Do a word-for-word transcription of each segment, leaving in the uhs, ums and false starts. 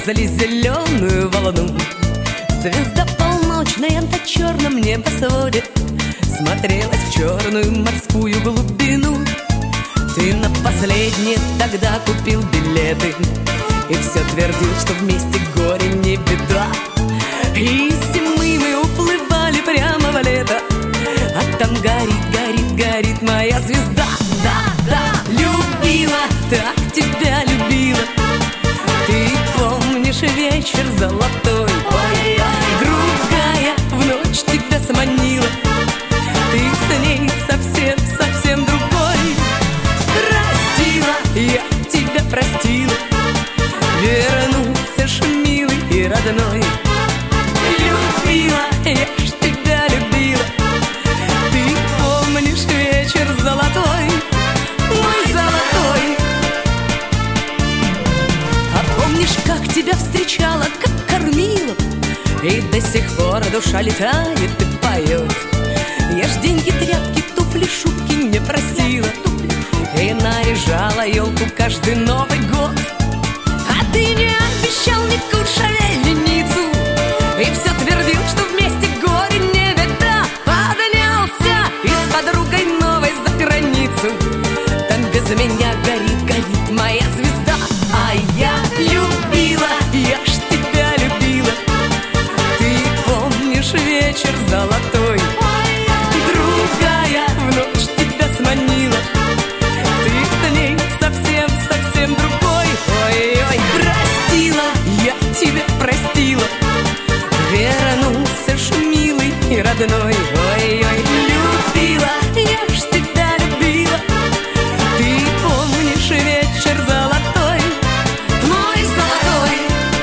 нанесли зеленую волну. Звезда полночная на черном небосводе смотрелась в черную морскую глубину. Ты на последнее тогда купил билеты и все твердил, что вместе горе не беда. И из зимы мы уплывали прямо в лето, а там горит, горит, горит моя звезда. Да, да, любила, так тебя любила. Ты помнишь вечер золотой, другая в ночь тебя сманила. Ты с ней совсем, совсем другой. Простила, я тебя простила. Вернулся ж милый и родной. Любила, я ж тебя любила. Ты помнишь вечер золотой, мой золотой. А помнишь, как тебя встречала, как кормила, и до сих пор душа летает и поет. Я ж деньги, тряпки, туфли, шубки не просила и наряжала елку каждый Новый год. А ты не обещал ни куш, леницу, и все твердил, что вместе горе не беда. Поднялся и с подругой новой за границу. Там без меня горит, горит моя звезда. А я любила, я ж тебя любила. Ты помнишь вечер золотой, другая в ночь тебя сманила. Ты с ней совсем, совсем другой. Ой-ой, простила, я тебя простила. Вернулся ж милый и родной. Ой-ой, любила, я ж тебя любила. Ты помнишь вечер золотой, мой золотой.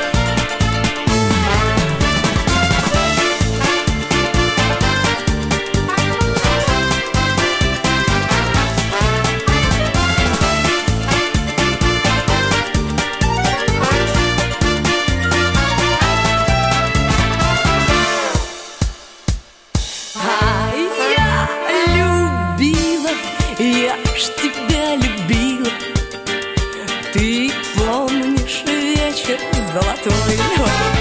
А я любила, я ж тебя любила. Ты помнишь вечер золотой.